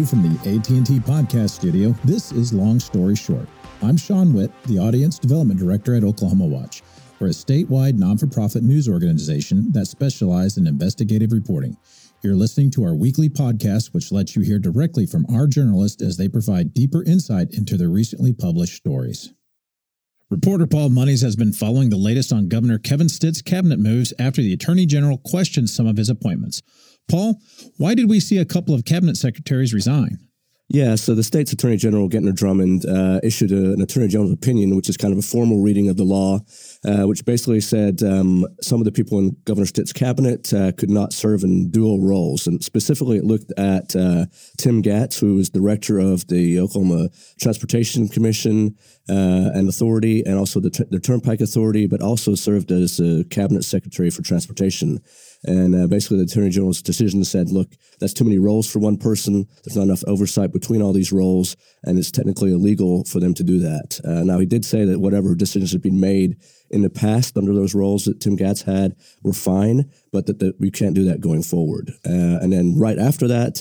from the AT&T Podcast Studio, this is Long Story Short. I'm Sean Witt, the Audience Development Director at Oklahoma Watch. We're a statewide non-for-profit news organization that specializes in investigative reporting. You're listening to our weekly podcast, which lets you hear directly from our journalists as they provide deeper insight into their recently published stories. Reporter Paul Muniz has been following the latest on Governor Kevin Stitt's cabinet moves after the Attorney General questioned some of his appointments. Paul, why did we see a couple of cabinet secretaries resign? Yeah, so the state's Attorney General, Gentner Drummond, issued an Attorney General's opinion, which is kind of a formal reading of the law, which basically said some of the people in Governor Stitt's cabinet could not serve in dual roles. And specifically, it looked at Tim Gatz, who was director of the Oklahoma Transportation Commission and Authority, and also the Turnpike Authority, but also served as a cabinet secretary for transportation. And basically, the Attorney General's decision said, look, that's too many roles for one person. There's not enough oversight between all these roles, and it's technically illegal for them to do that. Now, he did say that whatever decisions had been made in the past under those roles that Tim Gatz had were fine, but that we can't do that going forward. And then right after that,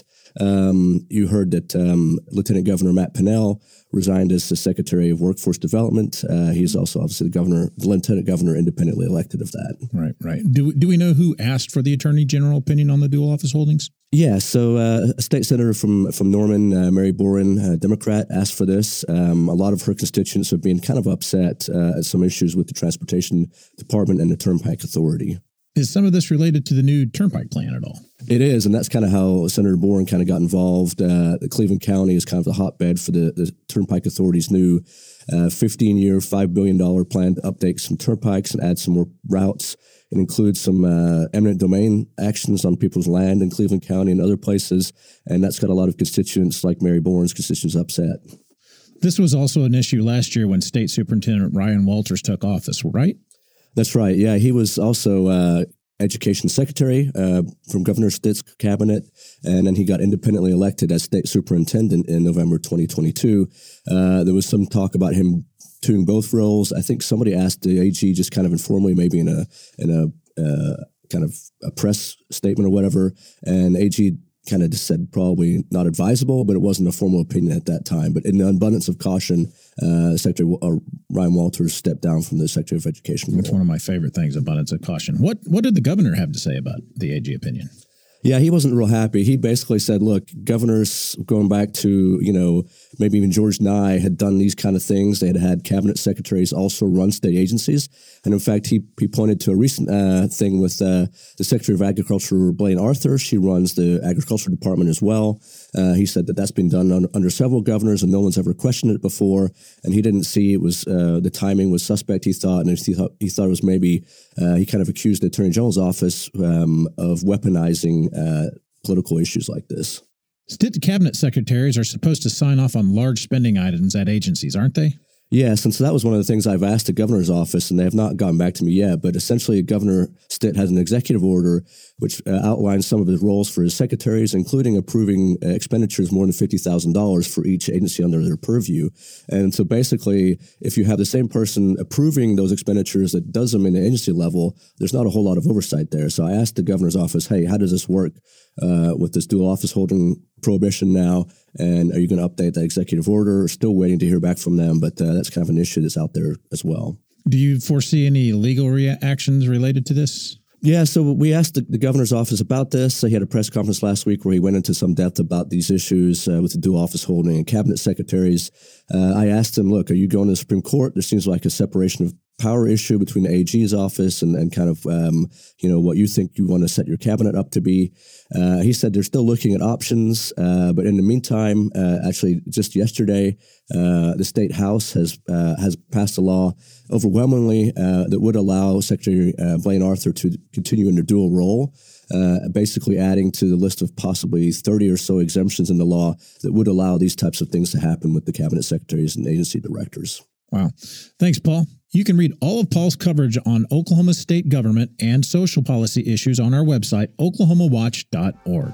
you heard that Lieutenant Governor Matt Pinnell resigned as the Secretary of Workforce Development. He's also obviously the Lieutenant Governor independently elected of that. Right. Do we know who asked for the Attorney General opinion on the dual office holdings? Yeah, so a state senator from Norman, Mary Boren, Democrat, asked for this. A lot of her constituents have been kind of upset at some issues with the Transportation Department and the Turnpike Authority. Is some of this related to the new Turnpike plan at all? It is, and that's kind of how Senator Boren kind of got involved. Cleveland County is kind of the hotbed for the Turnpike Authority's new 15-year, $5 billion plan to update some turnpikes and add some more routes. It includes some eminent domain actions on people's land in Cleveland County and other places, and that's got a lot of constituents like Mary Boren's constituents upset. This was also an issue last year when State Superintendent Ryan Walters took office, right? That's right. Yeah, he was also Education Secretary from Governor Stitt's cabinet, and then he got independently elected as State Superintendent in November 2022. There was some talk about him doing both roles. I think somebody asked the AG just kind of informally, maybe in a kind of a press statement or whatever, and AG kind of just said probably not advisable, but it wasn't a formal opinion at that time. But in the abundance of caution, Secretary Ryan Walters stepped down from the Secretary of Education. That's one of my favorite things, abundance of caution. What did the governor have to say about the AG opinion? Yeah, he wasn't real happy. He basically said, look, governors going back to, maybe even George Nye had done these kind of things. They had cabinet secretaries also run state agencies. And in fact, he pointed to a recent thing with the Secretary of Agriculture, Blaine Arthur. She runs the Agriculture Department as well. He said that that's been done under several governors and no one's ever questioned it before. And he didn't see it was the timing was suspect, he thought. And he thought it was maybe he kind of accused the Attorney General's office of weaponizing political issues like this. Stitt cabinet secretaries are supposed to sign off on large spending items at agencies, aren't they? Yes, and so that was one of the things I've asked the governor's office, and they have not gotten back to me yet. But essentially, Governor Stitt has an executive order which outlines some of his roles for his secretaries, including approving expenditures more than $50,000 for each agency under their purview. And so basically, if you have the same person approving those expenditures that does them in the agency level, there's not a whole lot of oversight there. So I asked the governor's office, hey, how does this work with this dual office holding prohibition now? And are you going to update that executive order? Still waiting to hear back from them, but that's kind of an issue that's out there as well. Do you foresee any legal actions related to this? Yeah, so we asked the governor's office about this. He had a press conference last week where he went into some depth about these issues with the dual office holding and cabinet secretaries. I asked him, look, are you going to the Supreme Court? There seems like a separation of power issue between the AG's office and kind of, what you think you want to set your cabinet up to be. He said they're still looking at options, but in the meantime, actually just yesterday, the State House has passed a law overwhelmingly that would allow Secretary Blaine Arthur to continue in their dual role, basically adding to the list of possibly 30 or so exemptions in the law that would allow these types of things to happen with the cabinet secretaries and agency directors. Wow. Thanks, Paul. You can read all of Paul's coverage on Oklahoma state government and social policy issues on our website, oklahomawatch.org.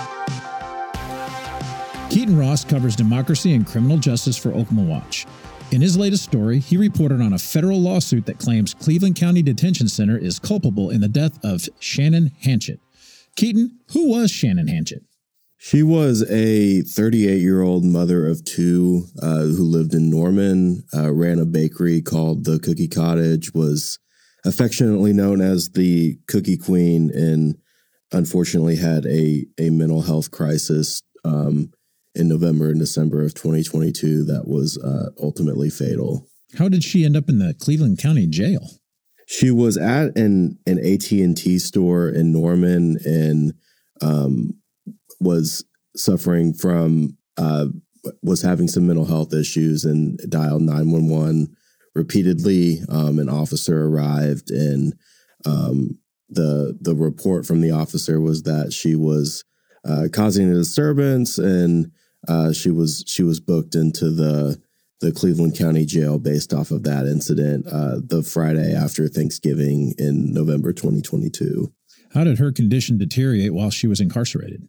Keaton Ross covers democracy and criminal justice for Oklahoma Watch. In his latest story, he reported on a federal lawsuit that claims Cleveland County Detention Center is culpable in the death of Shannon Hanchett. Keaton, who was Shannon Hanchett? She was a 38-year-old mother of two who lived in Norman, ran a bakery called the Cookie Cottage, was affectionately known as the Cookie Queen, and unfortunately had a mental health crisis in November and December of 2022 that was ultimately fatal. How did she end up in the Cleveland County Jail? She was at an AT&T store in Norman and was suffering from, was having some mental health issues and dialed 911 repeatedly. An officer arrived, and the report from the officer was that she was causing a disturbance, and she was booked into the Cleveland County Jail based off of that incident the Friday after Thanksgiving in November 2022. How did her condition deteriorate while she was incarcerated?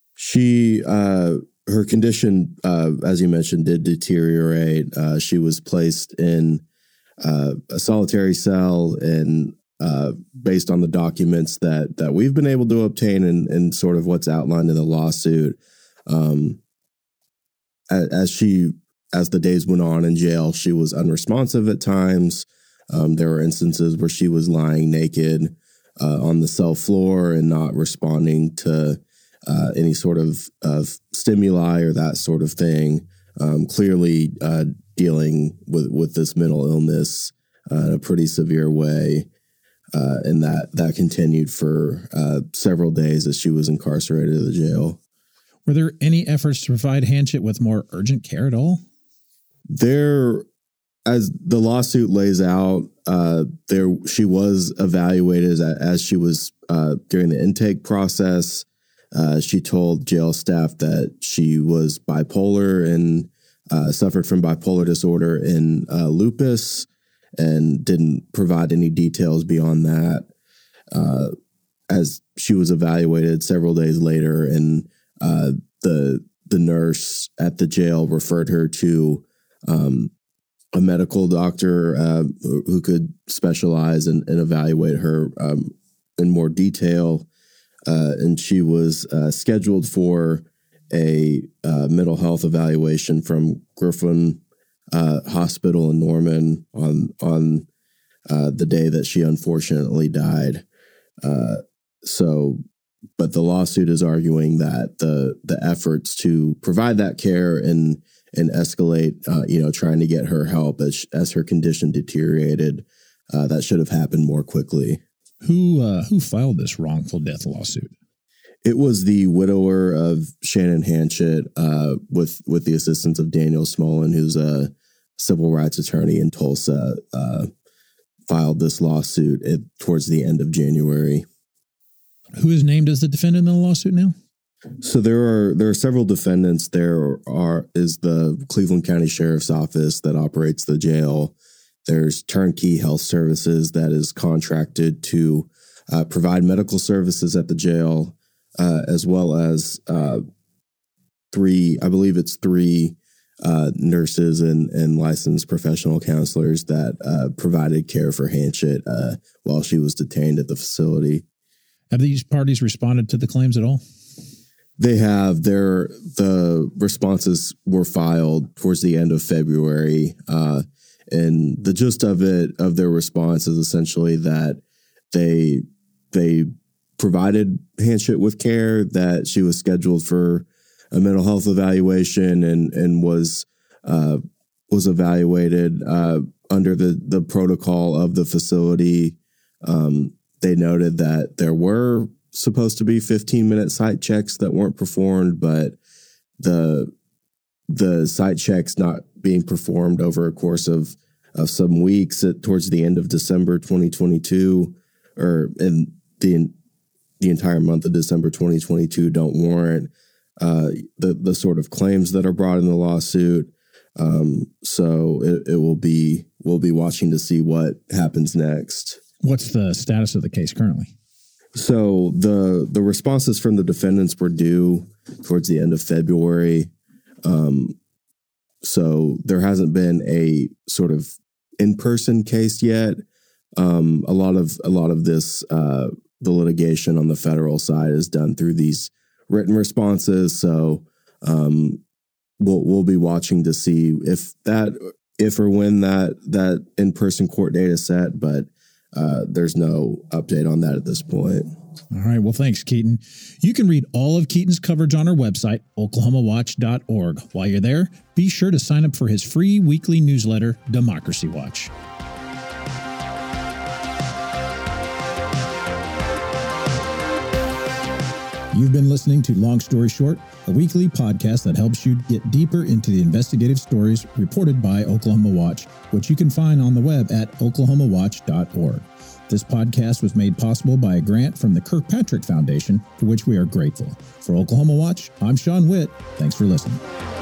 Her condition, as you mentioned, did deteriorate. She was placed in a solitary cell, and based on the documents that we've been able to obtain and sort of what's outlined in the lawsuit, as the days went on in jail, she was unresponsive at times. There were instances where she was lying naked on the cell floor and not responding to any sort of stimuli or that sort of thing. Clearly dealing with this mental illness in a pretty severe way. And that continued for several days as she was incarcerated at the jail. Were there any efforts to provide Hanchett with more urgent care at all? There, as the lawsuit lays out, she was evaluated as she was during the intake process. She told jail staff that she was bipolar and suffered from bipolar disorder and lupus, and didn't provide any details beyond that. As she was evaluated several days later, and the nurse at the jail referred her to a medical doctor who could specialize and evaluate her in more detail. And she was scheduled for a mental health evaluation from Griffin Hospital in Norman on the day that she unfortunately died. But the lawsuit is arguing that the efforts to provide that care and escalate, trying to get her help as her condition deteriorated, that should have happened more quickly. Who filed this wrongful death lawsuit? It was the widower of Shannon Hanchett, with the assistance of Daniel Smolin, who's a civil rights attorney in Tulsa, filed this lawsuit towards the end of January. Who is named as the defendant in the lawsuit now? So there are several defendants. There is the Cleveland County Sheriff's Office that operates the jail. There's Turnkey Health Services that is contracted to provide medical services at the jail, as well as three nurses and licensed professional counselors that provided care for Hanchett while she was detained at the facility. Have these parties responded to the claims at all? They have. The responses were filed towards the end of February, and the gist of their response is essentially that they provided Hanchett with care, that she was scheduled for a mental health evaluation and was evaluated under the protocol of the facility. They noted that there were supposed to be 15-minute site checks that weren't performed, but the site checks not being performed over a course of some weeks towards the end of December 2022, or in the entire month of December 2022, don't warrant the sort of claims that are brought in the lawsuit. So we'll be watching to see what happens next. What's the status of the case currently? So the responses from the defendants were due towards the end of February. So there hasn't been a sort of in-person case yet. A lot of this, the litigation on the federal side is done through these written responses. So we'll be watching to see if or when that in-person court date is set, but there's no update on that at this point. All right. Well, thanks, Keaton. You can read all of Keaton's coverage on our website, oklahomawatch.org. While you're there, be sure to sign up for his free weekly newsletter, Democracy Watch. You've been listening to Long Story Short, a weekly podcast that helps you get deeper into the investigative stories reported by Oklahoma Watch, which you can find on the web at oklahomawatch.org. This podcast was made possible by a grant from the Kirkpatrick Foundation, for which we are grateful. For Oklahoma Watch, I'm Sean Witt. Thanks for listening.